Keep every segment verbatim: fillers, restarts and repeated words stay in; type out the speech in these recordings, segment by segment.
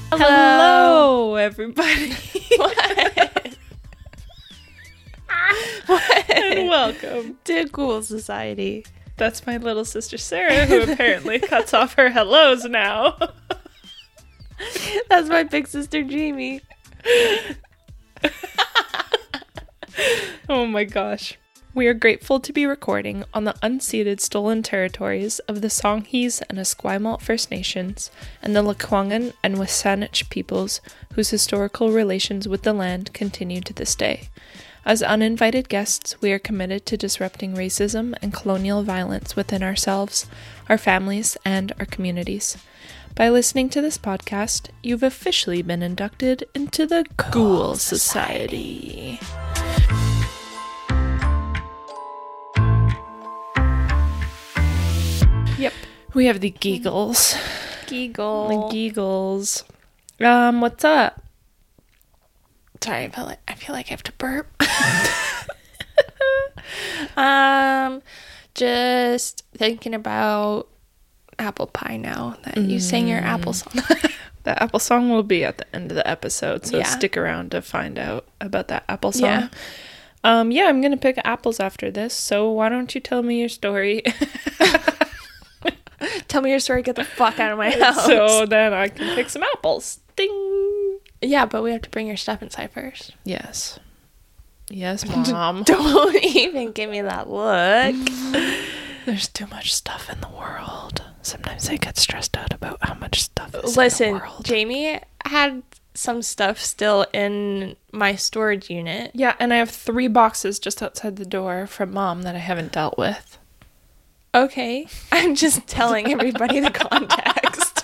Hello, Hello everybody. What? What? And welcome to Ghoul Society. That's my little sister Sarah, who apparently cuts off her hellos now. That's my big sister Jamie. Oh my gosh. We are grateful to be recording on the unceded stolen territories of the Songhees and Esquimalt First Nations and the Lekwungen and Wasanich peoples whose historical relations with the land continue to this day. As uninvited guests, we are committed to disrupting racism and colonial violence within ourselves, our families, and our communities. By listening to this podcast, you've officially been inducted into the Ghoul Society. Yep. We have the Geegles. Geegle. The Geegles. Um, what's up? Sorry, I feel like I feel like I have to burp. um, just thinking about apple pie now that you mm. sang your apple song. The apple song will be at the end of the episode, so yeah. stick around to find out about that apple song. Yeah. Um, yeah, I'm gonna pick apples after this, so why don't you tell me your story? Tell me your story, get the fuck out of my house. So then I can pick some apples. Ding! Yeah, but we have to bring your stuff inside first. Yes. Yes, Mom. Don't even give me that look. There's too much stuff in the world. Sometimes I get stressed out about how much stuff is Listen, in the world. Jamie had some stuff still in my storage unit. Yeah, and I have three boxes just outside the door from Mom that I haven't dealt with. Okay, I'm just telling everybody the context.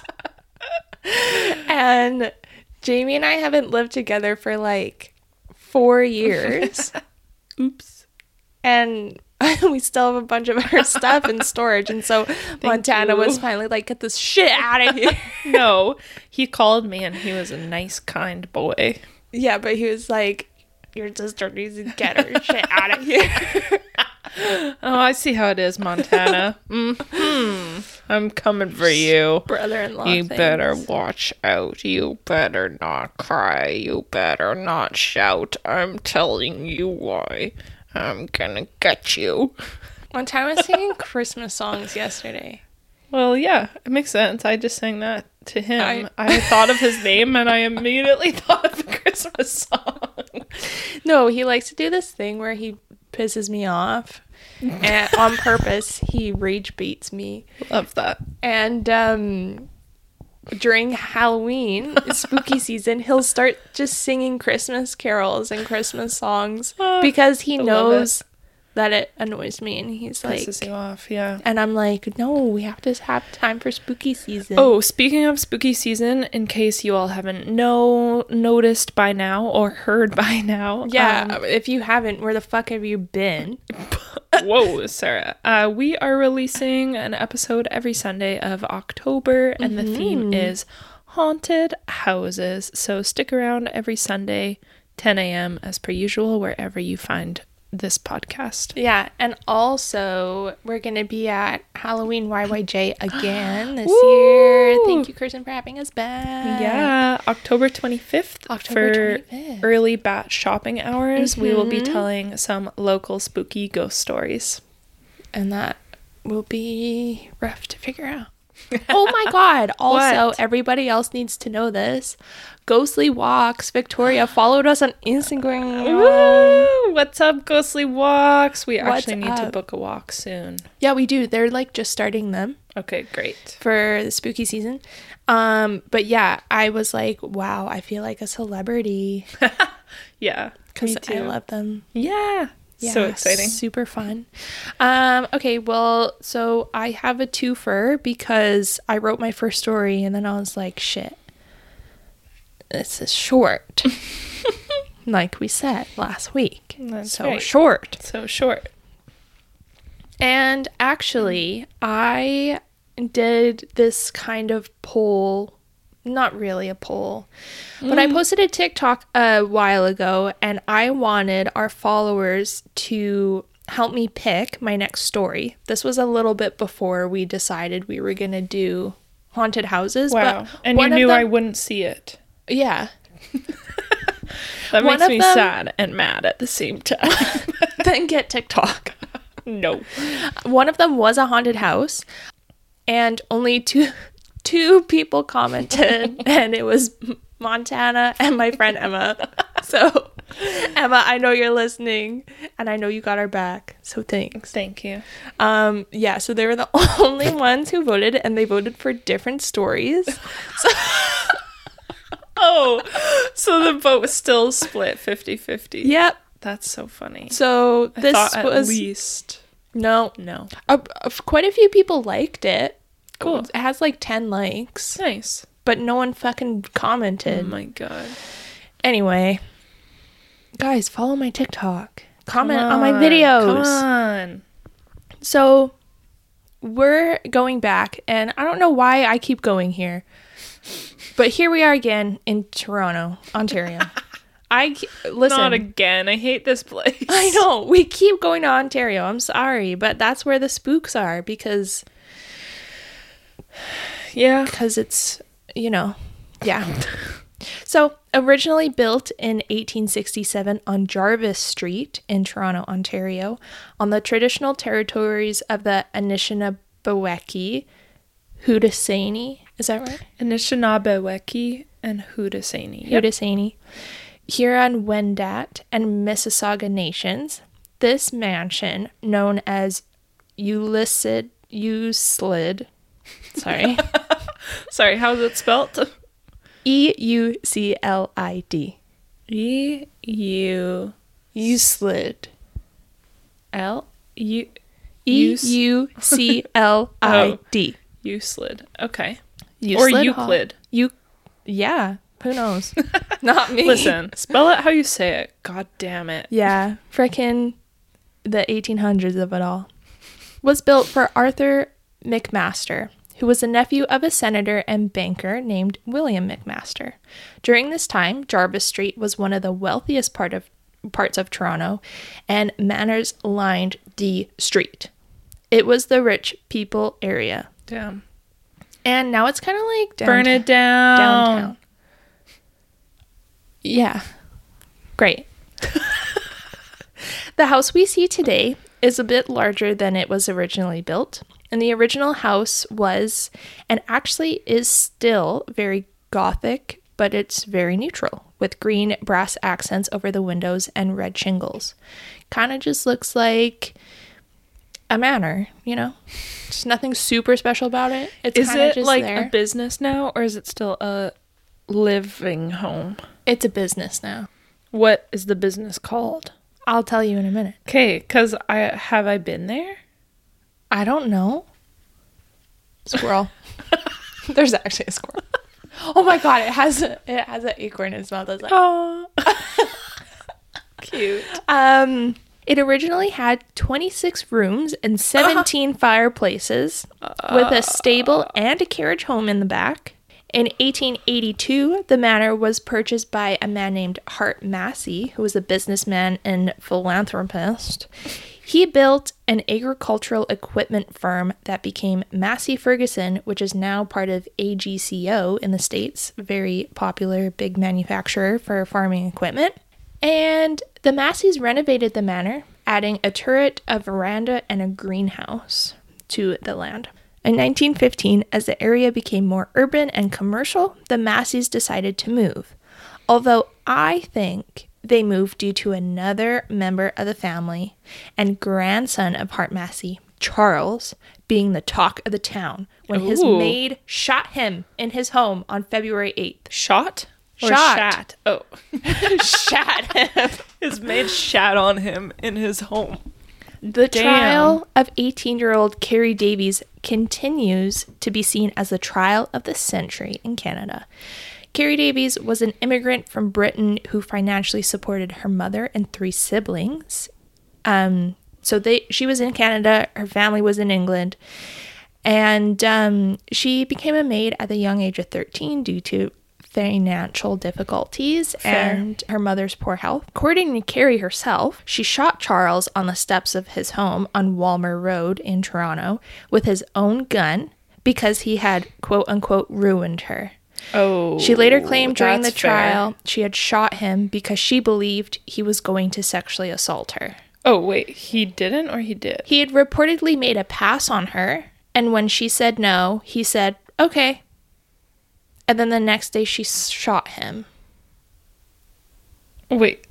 And Jamie and I haven't lived together for like four years. Oops. And we still have a bunch of our stuff in storage. And so Thank Montana you. was finally like, get this shit out of here. No, he called me and he was a nice, kind boy. Yeah, but he was like, your sister needs to get her shit out of here. Oh, I see how it is, Montana. Mm-hmm. I'm coming for you. Brother-in-law You things. better watch out. You better not cry. You better not shout. I'm telling you why. I'm gonna get you. Montana was singing Christmas songs yesterday. Well, yeah, it makes sense. I just sang that to him. I, I thought of his name and I immediately thought of a Christmas song. No, he likes to do this thing where he pisses me off. And on purpose, he rage baits me. Love that. And um, during Halloween, spooky season, he'll start just singing Christmas carols and Christmas songs Oh, because he I knows that it annoys me. And he's like, pisses you off, yeah. and I'm like, no, we have to have time for spooky season. Oh, speaking of spooky season, in case you all haven't know noticed by now or heard by now. Yeah, um, if you haven't, where the fuck have you been? Whoa, Sarah. Uh, we are releasing an episode every Sunday of October, and Mm-hmm. the theme is haunted houses. So stick around every Sunday, ten a.m. as per usual, wherever you find this podcast. Yeah, and also we're going to be at Halloween Y Y J again this Woo! year. Thank you, Kirsten, for having us back. Yeah, October twenty-fifth, October for twenty-fifth. early batch shopping hours. Mm-hmm. We will be Mhm. telling some local spooky ghost stories. And that will be rough to figure out. Oh my god. Also, What? everybody else needs to know this. Ghostly Walks Victoria followed us on Instagram. Woo! What's up, Ghostly Walks? We What's actually need to up? book a walk soon. Yeah, we do. They're like just starting them Okay, great. for the spooky season. Um, but yeah, I was like, wow, I feel like a celebrity Yeah, because me too. I love them. Yeah, Yeah, so exciting. Super fun. Um, okay, well, so I have a twofer because I wrote my first story and then I was like, shit, this is short. Like we said last week. That's so right. short. So short. And actually, I did this kind of poll. Not really a poll, but I posted a TikTok a while ago and I wanted our followers to help me pick my next story. This was a little bit before we decided we were going to do haunted houses. Wow. But And you one of knew them- I wouldn't see it. Yeah. That One makes of me them- sad and mad at the same time. Then get TikTok. No. One of them was a haunted house, and only two two people commented, and it was Montana and my friend Emma. So, Emma, I know you're listening, and I know you got our back. So thanks. Thank you. Um, yeah. So they were the only ones who voted, and they voted for different stories. So, Oh, so the vote was still split fifty-fifty. yep. That's so funny. So I this thought at was least. no. No. Uh, uh, quite a few people liked it. Cool. It has like ten likes, Nice. but no one fucking Oh commented. my god. Anyway, guys, follow my TikTok. Comment Come on my on, videos. Come on. So we're going back, and I don't know why I keep going here, but here we are again in Toronto, Ontario. I ke- listen. Not again. I hate this place. I know we keep going to Ontario. I'm sorry, but that's where the spooks are because Yeah. because it's, you know, yeah. So, originally built in eighteen sixty-seven on Jarvis Street in Toronto, Ontario, on the traditional territories of the Anishinaabe, Haudenosaunee, is that right? Anishinaabe and Haudenosaunee. Yep. Haudenosaunee, Huron-Wendat, and Mississauga nations. This mansion, known as Euclid, Euclid, sorry, Sorry, how's it spelled? E U C L I D. E U Euclid. L U E U C L I D. Euclid. Okay. Euclid or Hall. Euclid. You, yeah. Who knows? Not me. Listen, spell it how you say it. God damn it. Yeah, frickin' the eighteen hundreds of it all. Was built for Arthur McMaster, who was a nephew of a senator and banker named William McMaster. During this time, Jarvis Street was one of the wealthiest part of parts of Toronto, and manors lined the street. It was the rich people area. Damn. And now it's kind of like downtown. Burn it down. Downtown. Yeah. Great. The house we see today is a bit larger than it was originally built. And the original house was, and actually is still, very Gothic, but it's very neutral, with green brass accents over the windows and red shingles. Kind of just looks like a manor, you know? Just nothing super special about it. It's Is kinda it just like there. a business now, or is it still a living home? It's a business now. What is the business called? I'll tell you in a minute. Okay, because I have I been there? I don't know. Squirrel. There's actually a squirrel. Oh my god, it has a, it has an acorn in its mouth. That's like, Oh, cute. um, it originally had twenty-six rooms and seventeen fireplaces, with a stable and a carriage home in the back. In eighteen eighty-two, the manor was purchased by a man named Hart Massey, who was a businessman and philanthropist. He built an agricultural equipment firm that became Massey Ferguson, which is now part of A G C O in the States, very popular big manufacturer for farming equipment. And the Masseys renovated the manor, adding a turret, a veranda, and a greenhouse to the land. In nineteen fifteen, as the area became more urban and commercial, the Masseys decided to move. Although I think they moved due to another member of the family and grandson of Hart Massey, Charles, being the talk of the town when his Ooh. maid shot him in his home on February eighth. Shot? Or Shot. shat? Oh. Shot him. His maid shat on him in his home. The Damn. trial of eighteen-year-old Carrie Davies continues to be seen as the trial of the century in Canada. Carrie Davies was an immigrant from Britain who financially supported her mother and three siblings. Um, so they, she was in Canada, her family was in England, and um, she became a maid at the young age of thirteen due to financial difficulties Fair. and her mother's poor health. According to Carrie herself, she shot Charles on the steps of his home on Walmer Road in Toronto with his own gun, because he had, quote unquote, ruined her. Oh. She later claimed during the that's fair. trial she had shot him because she believed he was going to sexually assault her. Oh, wait. He didn't or he did? He had reportedly made a pass on her, and when she said no, he said, okay. And then the next day she shot him. Wait.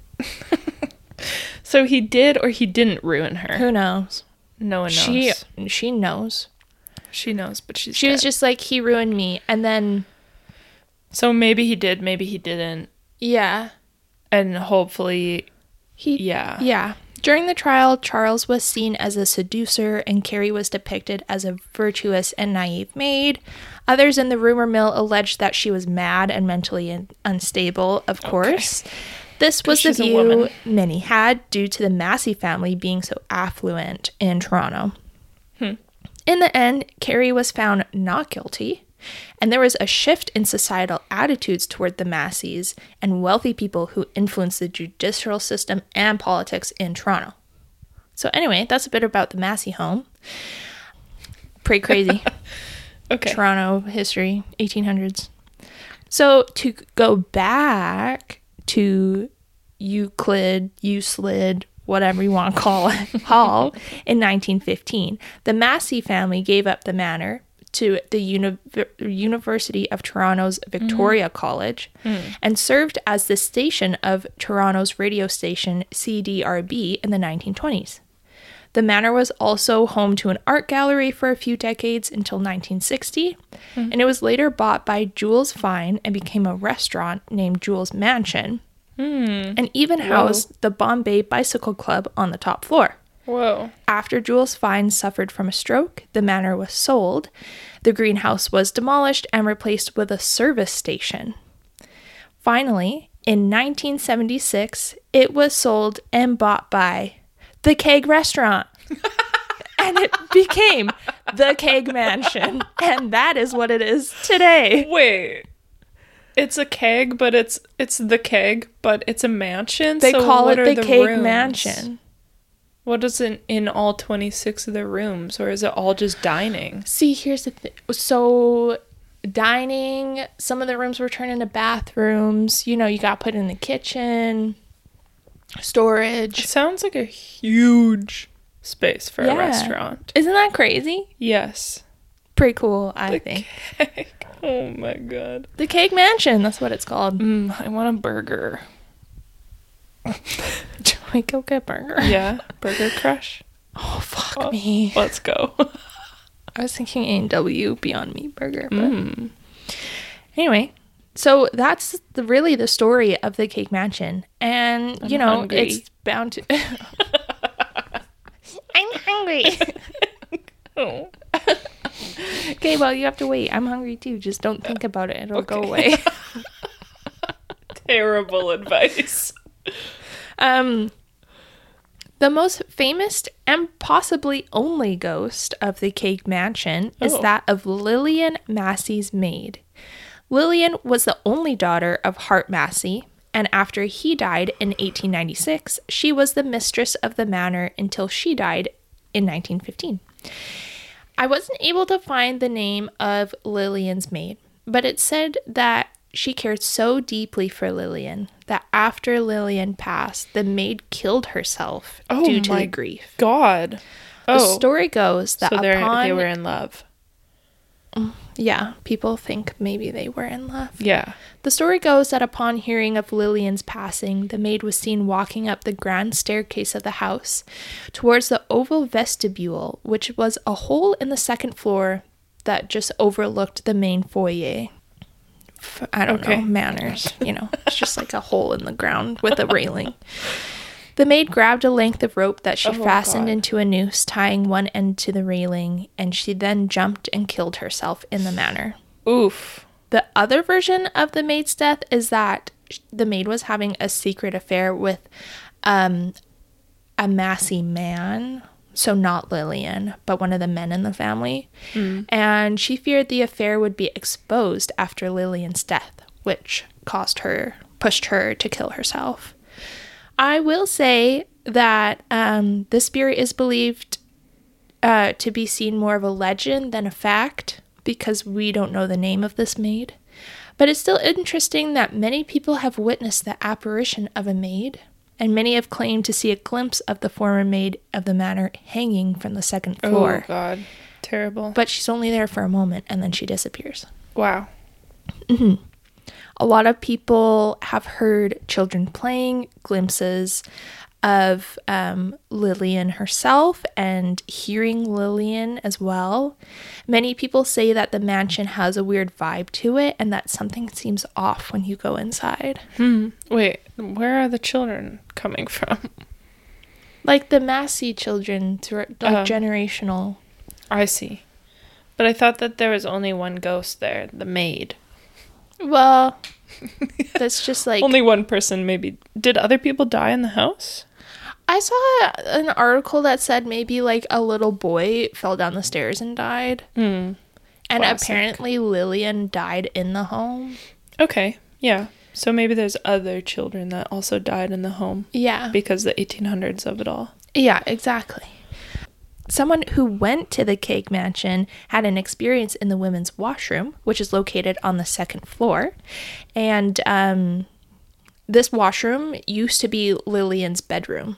So he did or he didn't ruin her? Who knows? No one knows. She she knows. She knows, but she's She dead. was just like, he ruined me. And then, So maybe he did, maybe he didn't. yeah. And hopefully, He, yeah. Yeah. During the trial, Charles was seen as a seducer and Carrie was depicted as a virtuous and naive maid. Others in the rumor mill alleged that she was mad and mentally un- unstable, of course. This was the she's a view woman. many had due to the Massey family being so affluent in Toronto. Hmm. In the end, Carrie was found not guilty, and there was a shift in societal attitudes toward the Masseys and wealthy people who influenced the judicial system and politics in Toronto. So anyway, that's a bit about the Massey home. Pretty crazy. Okay. Toronto history, eighteen hundreds. So to go back to Euclid, Euclid, whatever you want to call it, Hall in nineteen fifteen, the Massey family gave up the manor to the Uni- University of Toronto's Victoria mm-hmm. College mm. and served as the station of Toronto's radio station C D R B in the nineteen twenties. The manor was also home to an art gallery for a few decades until nineteen sixty, mm. and it was later bought by Jules Fine and became a restaurant named Jules Mansion, mm. and even housed Whoa. the Bombay Bicycle Club on the top floor. Whoa. After Jules Fine suffered from a stroke, the manor was sold. The greenhouse was demolished and replaced with a service station. Finally, in nineteen seventy-six, it was sold and bought by the Keg Restaurant. And it became the Keg Mansion. And that is what it is today. Wait. It's a keg, but it's it's the keg, but it's a mansion? They so call what it are the, the Keg rooms? Mansion. What is in, in all twenty-six of the rooms? Or is it all just dining? See, here's the thing. So dining, some of the rooms were turned into bathrooms. You know, you got put in the kitchen. Storage. It sounds like a huge space for Yeah. a restaurant. Isn't that crazy? Yes. Pretty cool, I The think. Keg. Oh my god. The Keg Mansion, that's what it's called. Mm, I want a burger. Should we go get a burger? Yeah, Burger Crush. Oh, fuck Oh, me. Let's go. I was thinking A and W Beyond Meat Burger. But Mm. anyway, so that's the, really the story of the Keg Mansion. And, I'm you know, hungry. it's bound to... I'm hungry. Oh. Okay, well, you have to wait. I'm hungry too. Just don't think about it. It'll Okay. go away. Terrible advice. Um, the most famous and possibly only ghost of the Keg Mansion is Oh. that of Lillian Massey's maid. Lillian was the only daughter of Hart Massey, and after he died in eighteen ninety-six, she was the mistress of the manor until she died in nineteen fifteen. I wasn't able to find the name of Lillian's maid, but it said that she cared so deeply for Lillian that after Lillian passed, the maid killed herself Oh due to my the grief. God. The Oh. story goes that So they're- upon... they were in love. Yeah, people think maybe they were in love. Yeah. The story goes that upon hearing of Lillian's passing, the maid was seen walking up the grand staircase of the house towards the oval vestibule, which was a hole in the second floor that just overlooked the main foyer. F- I don't Okay. know, manners, you know. It's just like a hole in the ground with a railing. The maid grabbed a length of rope that she Oh, fastened God. into a noose, tying one end to the railing, and she then jumped and killed herself in the manor. Oof. The other version of the maid's death is that the maid was having a secret affair with um, a Massey man, so not Lillian, but one of the men in the family. Mm. And she feared the affair would be exposed after Lillian's death, which caused her, pushed her to kill herself. I will say that um, the spirit is believed uh, to be seen more of a legend than a fact, because we don't know the name of this maid. But it's still interesting that many people have witnessed the apparition of a maid, and many have claimed to see a glimpse of the former maid of the manor hanging from the second floor. Oh, God. Terrible. But she's only there for a moment, and then she disappears. Wow. Mm-hmm. A lot of people have heard children playing, glimpses of um, Lillian herself, and hearing Lillian as well. Many people say that the mansion has a weird vibe to it, and that something seems off when you go inside. Hmm. Wait, where are the children coming from? Like the Massey children, through, like Uh, generational. I see. But I thought that there was only one ghost there, the maid. Well, that's just like... Only one person, maybe. Did other people die in the house? I saw an article that said maybe like a little boy fell down the stairs and died. Hmm. And Classic. apparently Lillian died in the home. Okay, yeah. So maybe there's other children that also died in the home Yeah. because the eighteen hundreds of it all. Yeah, exactly. Someone who went to the Cake Mansion had an experience in the women's washroom, which is located on the second floor. And um, this washroom used to be Lillian's bedroom.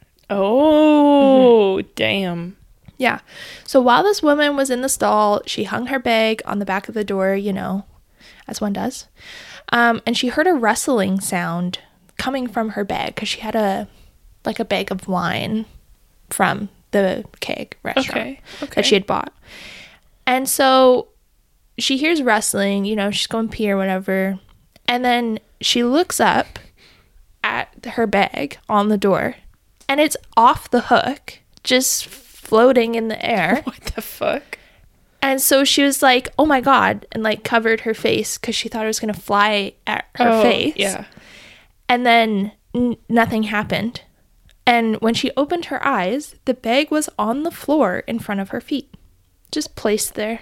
Oh, mm-hmm. Damn. Yeah. So while this woman was in the stall, she hung her bag on the back of the door, you know, as one does. Um, and she heard a rustling sound coming from her bag because she had a, like a bag of wine from the keg restaurant okay, okay. that she had bought. And so she hears rustling, you know, she's going pee or whatever. And then she looks up at her bag on the door, and it's off the hook, just floating in the air. What the fuck? And so she was like, oh my God, and like covered her face because she thought it was going to fly at her oh, face. Yeah. And then n- nothing happened. And when she opened her eyes, the bag was on the floor in front of her feet, just placed there.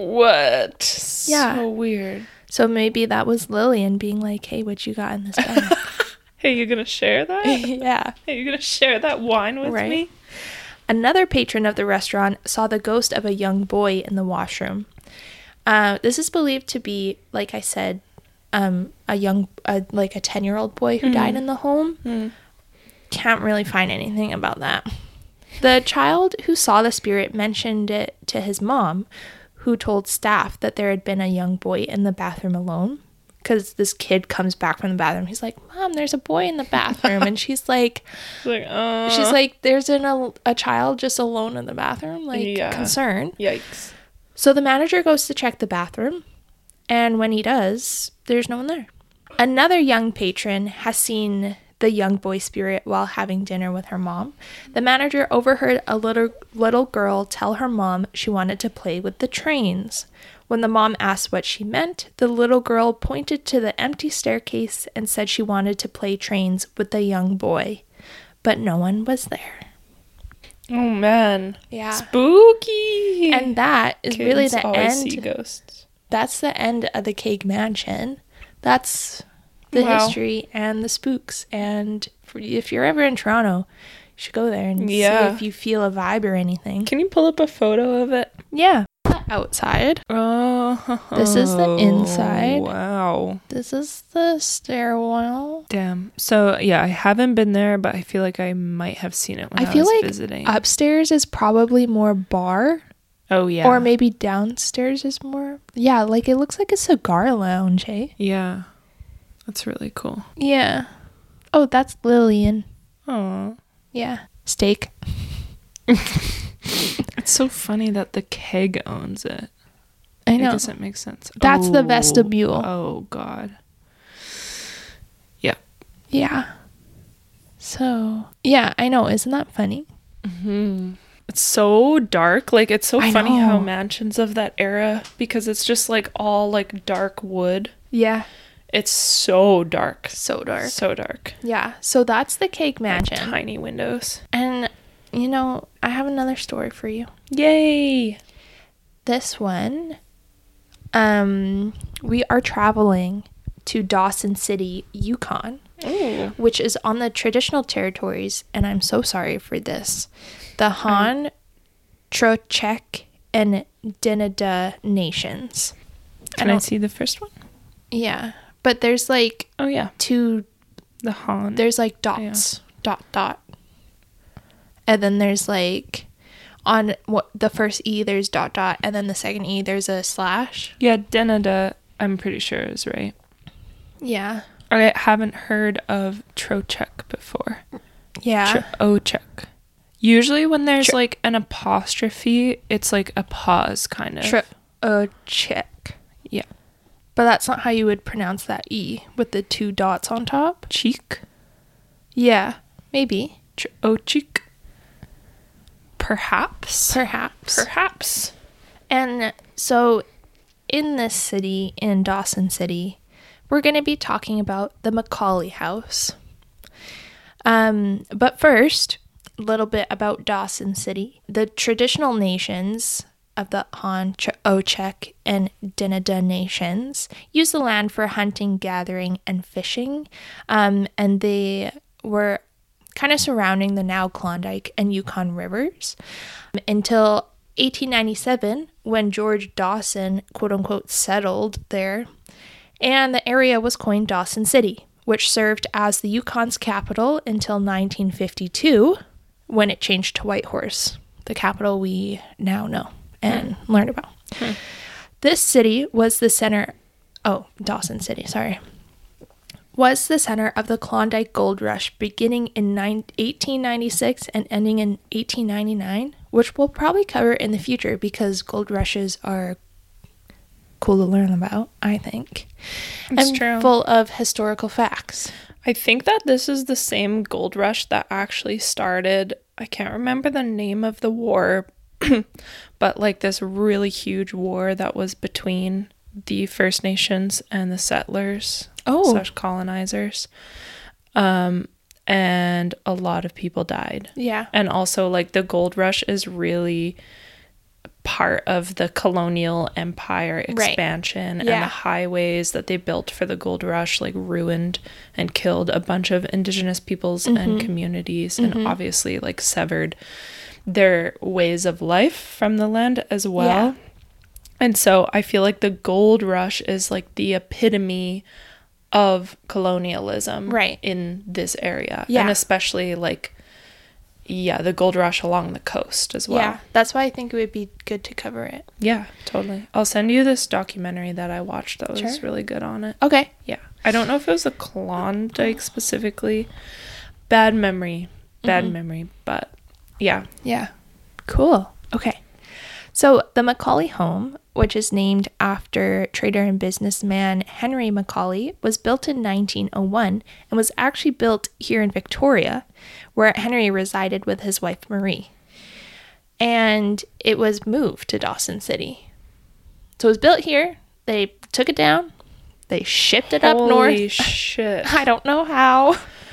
What? Yeah. So weird. So maybe that was Lillian being like, hey, what you got in this bag? Hey, you gonna share that? Yeah. Hey, you gonna share that wine with Right. me? Another patron of the restaurant saw the ghost of a young boy in the washroom. Uh, this is believed to be, like I said, um, a young, uh, like a ten-year-old boy who mm. died in the home. Mm. Can't really find anything about that. The child who saw the spirit mentioned it to his mom, who told staff that there had been a young boy in the bathroom alone. Because this kid comes back from the bathroom. He's like, Mom, there's a boy in the bathroom. And she's like, like uh... she's like, there's an, a, a child just alone in the bathroom. Like, yeah. concern. Yikes. So the manager goes to check the bathroom. And when he does, there's no one there. Another young patron has seen the young boy spirit while having dinner with her mom. The manager overheard a little little girl tell her mom she wanted to play with the trains. When the mom asked what she meant, the little girl pointed to the empty staircase and said she wanted to play trains with the young boy, but no one was there. Oh man. Yeah. Spooky. And that is Kids really the always end. See ghosts. That's the end of the Cake Mansion. That's the wow. history and the spooks. And for, if you're ever in Toronto, you should go there and yeah. see if you feel a vibe or anything. Can you pull up a photo of it? Yeah. Outside. Oh. This is the inside. Wow. This is the stairwell. Damn. So, yeah, I haven't been there, but I feel like I might have seen it when I, I feel was like visiting. Upstairs is probably more bar. Oh, yeah. Or maybe downstairs is more. Yeah, like it looks like a cigar lounge, eh? Yeah. That's really cool. Yeah. Oh, that's Lillian. Oh. Yeah. Steak. It's so funny that the keg owns it. I know. It doesn't make sense. That's oh, the vestibule. Oh, God. Yeah. Yeah. So, yeah, I know. Isn't that funny? Mm-hmm. It's so dark. Like, it's so I funny know. how mansions of that era, because it's just like all like dark wood. Yeah. It's so dark. So dark. So dark. Yeah. So that's the Cake Mansion. Like tiny windows. And, you know, I have another story for you. Yay. This one, um, we are traveling to Dawson City, Yukon, Ooh. which is on the traditional territories, and I'm so sorry for this, the Han Trochek and Dinada nations. Can I, don't- see the first one? Yeah. But there's like Oh, yeah. two, The Han. there's like dots, dot, dot. And then there's like, on what the first E, there's dot, dot. And then the second E, there's a slash. Yeah, Denada, I'm pretty sure is right. Yeah. I haven't heard of Trocheck before. Yeah. Trocheck. Usually when there's Tro- like an apostrophe, it's like a pause kind of. Tri- uh, check. Yeah. But that's not how you would pronounce that E with the two dots on top. Cheek. Yeah. Maybe. Trocheck. Perhaps. Perhaps. Perhaps. And so in this city, in Dawson City, we're going to be talking about the Macaulay House. Um, but first, a little bit about Dawson City. The traditional nations of the Han, Ochek, and Dinada nations use the land for hunting, gathering, and fishing. Um, and they were kind of surrounding the now Klondike and Yukon rivers until eighteen ninety-seven, when George Dawson, quote unquote, settled there, and the area was coined Dawson City, which served as the Yukon's capital until nineteen fifty-two, when it changed to Whitehorse, the capital we now know and hmm. learn about. Hmm. This city was the center, oh, Dawson City, sorry, was the center of the Klondike Gold Rush beginning in eighteen ninety-six and ending in eighteen ninety-nine, which we'll probably cover in the future because gold rushes are cool to learn about, I think. It's and true. Full of historical facts. I think that this is the same gold rush that actually started, I can't remember the name of the war, but like this really huge war that was between the First Nations and the settlers. Oh. Slash colonizers. Um, and a lot of people died. Yeah. And also, like, the gold rush is really part of the colonial empire expansion. Right. And Yeah. the highways that they built for the gold rush, like, ruined and killed a bunch of indigenous peoples mm-hmm. and communities. Mm-hmm. And obviously, like, severed their ways of life from the land as well. Yeah. And so I feel like the gold rush is, like, the epitome of colonialism right. in this area. Yeah. And especially like, yeah, the gold rush along the coast as well. Yeah, that's why I think it would be good to cover it. Yeah, totally. I'll send you this documentary that I watched that was sure. really good on it. Okay. Yeah. I don't know if it was a Klondike specifically. Bad memory. Bad mm-hmm. memory. But yeah. Yeah. Cool. Okay. So the Macaulay home, which is named after trader and businessman Henry Macaulay, was built in nineteen oh one and was actually built here in Victoria, where Henry resided with his wife Marie. And it was moved to Dawson City. So it was built here. They took it down. They shipped it Holy up north. Holy shit. I don't know how.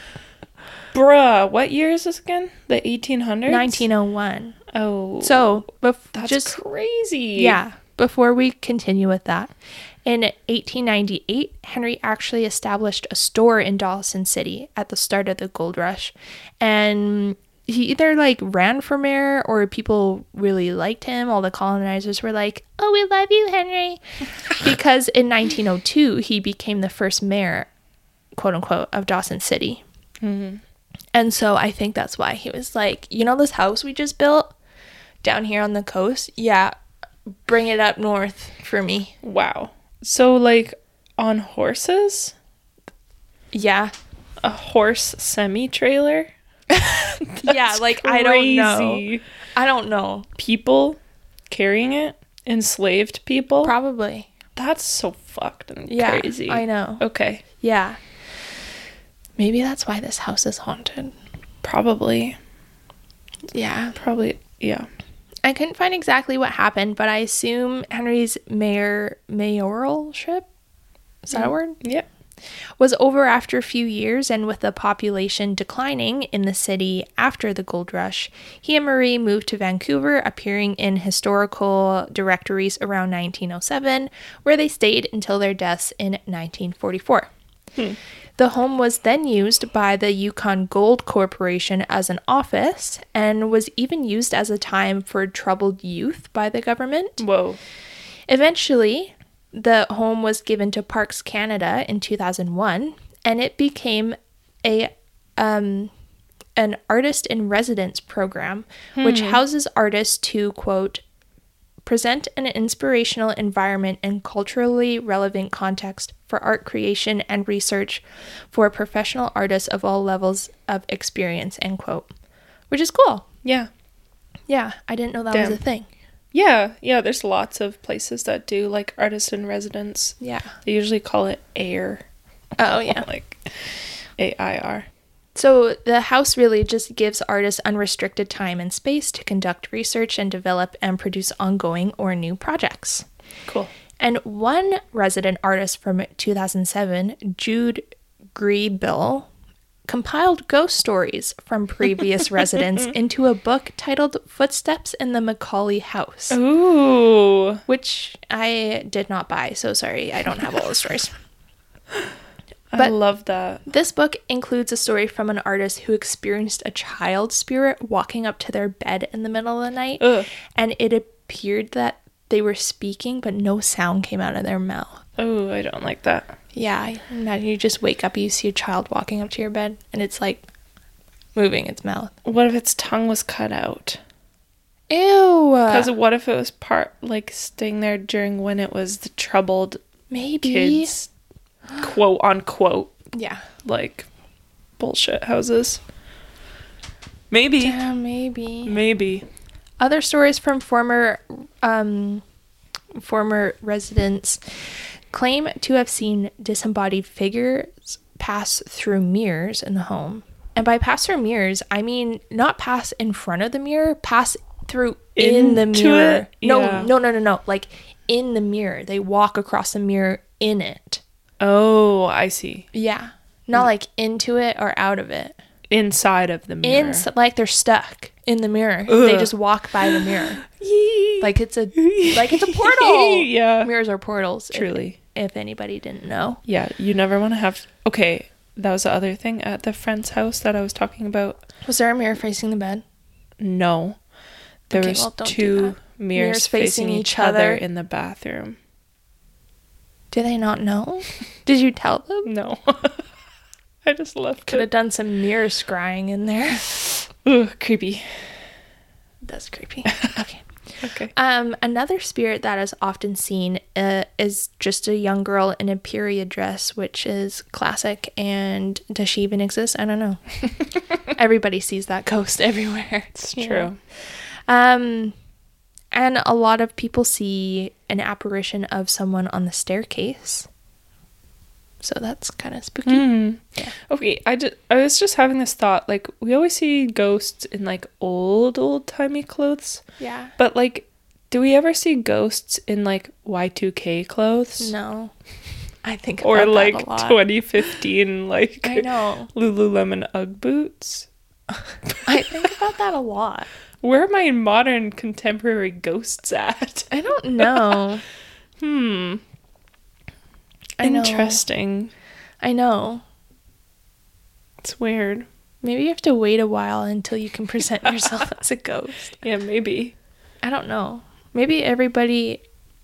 Bruh, what year is this again? The eighteen hundreds? nineteen oh one. Oh. So, bef- that's just crazy. Yeah. Before we continue with that, in eighteen ninety-eight, Henry actually established a store in Dawson City at the start of the gold rush. And he either like ran for mayor or people really liked him. All the colonizers were like, "Oh, we love you, Henry." Because in nineteen oh two, he became the first mayor, quote unquote, of Dawson City. Mm-hmm. And so I think that's why he was like, you know, this house we just built down here on the coast? Yeah. Bring it up north for me. Wow. So, like, on horses? Yeah. A horse semi-trailer? Yeah, like, crazy. I don't know. I don't know. People carrying it? Enslaved people? Probably. That's so fucked and yeah, crazy. I know. Okay. Yeah. Maybe that's why this house is haunted. Probably. Yeah. Probably, yeah. I couldn't find exactly what happened, but I assume Henry's mayor mayoralship, is that mm. a word? Yeah. Was over after a few years, and with the population declining in the city after the gold rush, he and Marie moved to Vancouver, appearing in historical directories around nineteen oh seven, where they stayed until their deaths in nineteen forty-four. Hmm. The home was then used by the Yukon Gold Corporation as an office and was even used as a time for troubled youth by the government. Whoa. Eventually, the home was given to Parks Canada in two thousand one, and it became a um, an artist in residence program, hmm. which houses artists to, quote, present an inspirational environment and culturally relevant context for art creation and research for professional artists of all levels of experience, end quote. Which is cool. Yeah. Yeah, I didn't know that Damn. was a thing. Yeah, yeah, there's lots of places that do, like, artist in residence. Yeah. They usually call it A I R. Oh, yeah. Like, A I R. So the house really just gives artists unrestricted time and space to conduct research and develop and produce ongoing or new projects. Cool. And one resident artist from two thousand seven, Jude Greebill, compiled ghost stories from previous residents into a book titled Footsteps in the Macaulay House. Ooh. Which I did not buy, so sorry, I don't have all the stories. I But love that. This book includes a story from an artist who experienced a child spirit walking up to their bed in the middle of the night. Ugh. And it appeared that they were speaking, but no sound came out of their mouth. Oh, I don't like that. Yeah, I imagine you just wake up, you see a child walking up to your bed, and it's like moving its mouth. What if its tongue was cut out? Ew. Because what if it was part, like, staying there during when it was the troubled Maybe. kids, quote unquote, Yeah. like, bullshit houses? Maybe. Yeah, maybe. Maybe. Other stories from former um, former residents claim to have seen disembodied figures pass through mirrors in the home. And by pass through mirrors, I mean not pass in front of the mirror, pass through in the Into mirror. it? No, Yeah. no, no, no, no. Like in the mirror. They walk across the mirror in it. Oh, I see. Yeah. Not like into it or out of it. Inside of the mirror. In, like they're stuck in the mirror. Ugh. They just walk by the mirror. Yee. Like it's a like it's a portal. Yeah. Mirrors are portals. Truly. If, if anybody didn't know. Yeah, you never want to have... Okay, that was the other thing at the friend's house that I was talking about. Was there a mirror facing the bed? No. There Okay, was well, don't do two that. mirrors, Mirrors facing, facing each each other other. in the bathroom. Do they not know? Did you tell them? No. I just left Could have it. done some mirror scrying in there. Ugh, creepy. That's creepy. Okay. Okay. Um, another spirit that is often seen uh, is just a young girl in a period dress, which is classic. And does she even exist? I don't know. Everybody sees that ghost everywhere. It's you true. know? Um, and a lot of people see an apparition of someone on the staircase. So that's kind of spooky. Mm. Yeah. Okay, I, just, I was just having this thought. Like, we always see ghosts in, like, old, old-timey clothes. Yeah. But, like, do we ever see ghosts in, like, Y two K clothes? No. I think about Or, that like, a lot. twenty fifteen, like, I know. Lululemon Ugg boots? I think about that a lot. Where are my modern contemporary ghosts at? I don't know. Hmm. I know. Interesting. I know. It's weird. Maybe you have to wait a while until you can present yourself as a ghost. Yeah, maybe. I don't know. Maybe everybody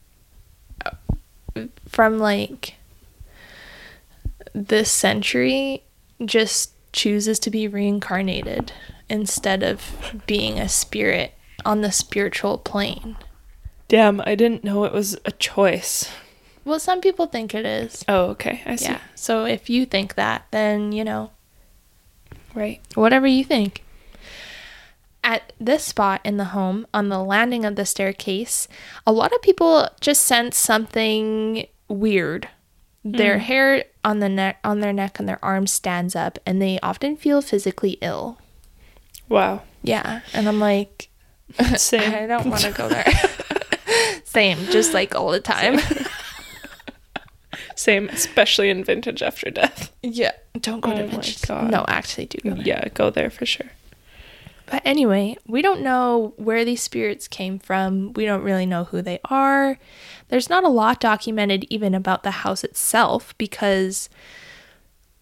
from like this century just chooses to be reincarnated instead of being a spirit on the spiritual plane. Damn, I didn't know it was a choice. Well, some people think it is. Oh, okay. I see. Yeah. So if you think that, then, you know, Right. whatever you think. At this spot in the home, on the landing of the staircase, a lot of people just sense something weird. Their Mm. hair on the neck, on their neck and their arms stands up, and they often feel physically ill. Wow. Yeah, and I'm like, Same. I don't want to go there. Same, just like all the time. Same, especially in Vintage After Death. Yeah, don't go Oh to my Vintage. God. No, actually, do go there. Yeah, go there for sure. But anyway, we don't know where these spirits came from. We don't really know who they are. There's not a lot documented even about the house itself because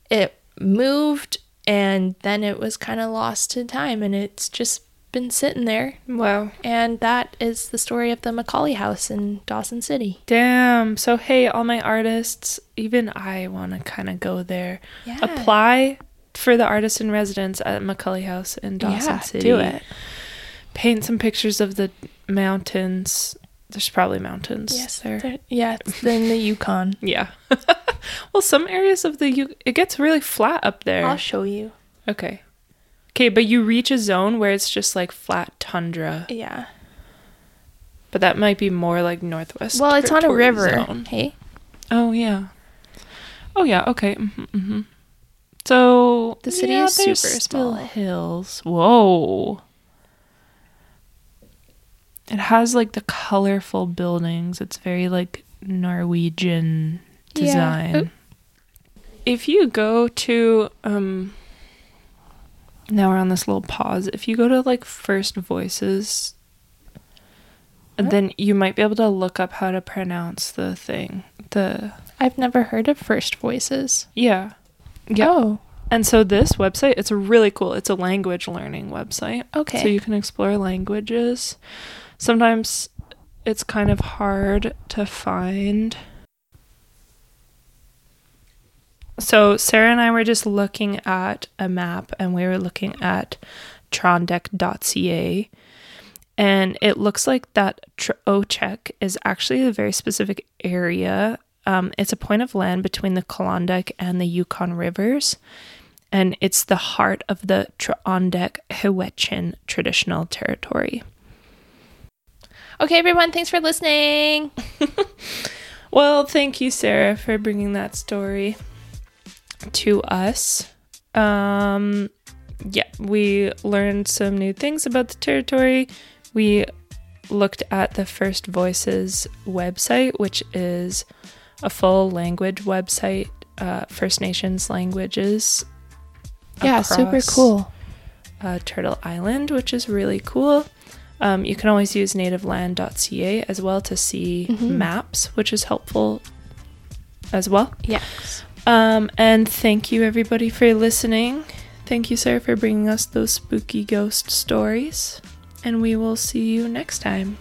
it moved, and then it was kind of lost to time, and it's just been sitting there. Wow. And that is the story of the Macaulay House in Dawson City. Damn. So, hey, all my artists, even I want to kind of go there. Yeah. Apply for the artist in residence at Macaulay House in Dawson Yeah, City. do it. Paint some pictures of the mountains. There's probably mountains Yes, there. there- yeah, it's in the Yukon. Yeah. Well, some areas of the U- it gets really flat up there. I'll show you. Okay. Okay, but you reach a zone where it's just like flat tundra. Yeah. But that might be more like Northwest. Well, it's on a Territory river. zone. Hey. Oh yeah. Oh yeah. Okay. Mm-hmm, mm-hmm. So The city yeah, is there's super still small. hills. Whoa. It has like the colorful buildings. It's very like Norwegian design. Yeah. If you go to um now we're on this little pause. If you go to like First Voices, What? then you might be able to look up how to pronounce the thing. The I've never heard of First Voices. yeah. Yeah. Oh, And so this website, it's really cool. It's a language learning website. okay. So you can explore languages. Sometimes it's kind of hard to find. So Sarah and I were just looking at a map, and we were looking at trondek dot c a, and it looks like that Trondheim is actually a very specific area. Um, it's a point of land between the Klondike and the Yukon rivers, and it's the heart of the Trondheim-Hwetchin traditional territory. Okay, everyone, thanks for listening. Well, thank you, Sarah, for bringing that story to us. Um, yeah, we learned some new things about the territory. We looked at the First Voices website, which is a full language website, uh, First Nations languages. Yeah, super across, cool. Uh, Turtle Island, which is really cool. Um, you can always use native land dot c a as well to see Mhm. maps, which is helpful as well. Yes. Um, and thank you everybody for listening. Thank you, Sarah, for bringing us those spooky ghost stories. And we will see you next time.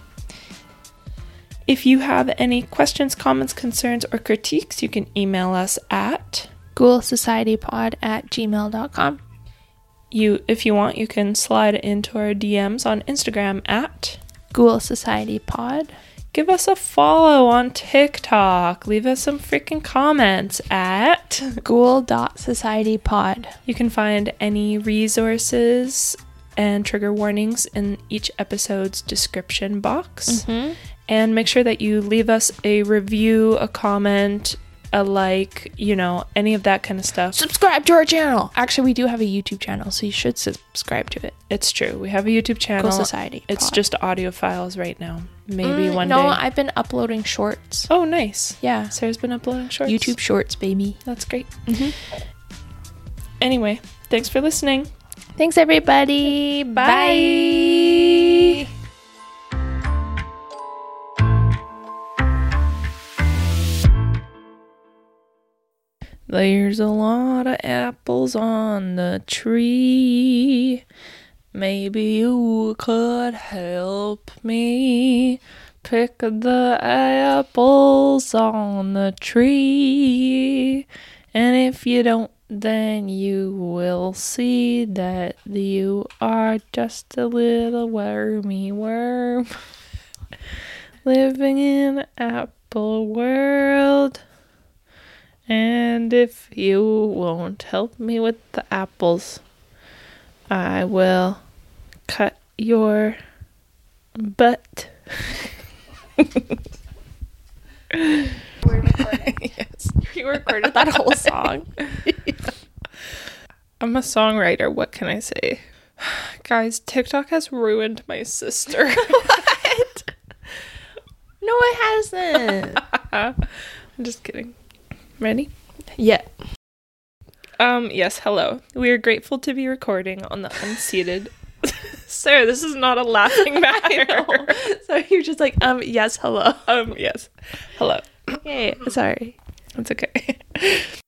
If you have any questions, comments, concerns, or critiques, you can email us at ghoul society pod at gmail dot com. you. If you want, you can slide into our D Ms on Instagram at Ghoul Society Pod. Give us a follow on TikTok. Leave us some freaking comments at Ghoul dot society pod. You can find any resources and trigger warnings in each episode's description box. Mm-hmm. And make sure that you leave us a review, a comment, a like, you know, any of that kind of stuff. Subscribe to our channel. Actually, we do have a YouTube channel, so you should subscribe to it. It's true. We have a YouTube channel. Ghoul Society It's Pod. just audio files right now. Maybe Mm, one no, day. I've been uploading shorts. Oh, nice. Yeah. Sarah's been uploading shorts. YouTube shorts, baby. That's great. Mm-hmm. Anyway, thanks for listening. Thanks, everybody. Bye. Bye. There's a lot of apples on the tree. Maybe you could help me pick the apples on the tree. And if you don't, then you will see that you are just a little wormy worm living in an apple world. And if you won't help me with the apples, I will cut your butt. We're recording. Yes. You recorded that whole song. I'm a songwriter. What can I say? Guys, TikTok has ruined my sister. What? No, it hasn't. I'm just kidding. Ready? Yeah. Um, yes, hello. We are grateful to be recording on the unceded. Sarah, this is not a laughing matter. So you're just like, um, yes, hello. Um, yes. Hello. Okay, sorry. That's okay.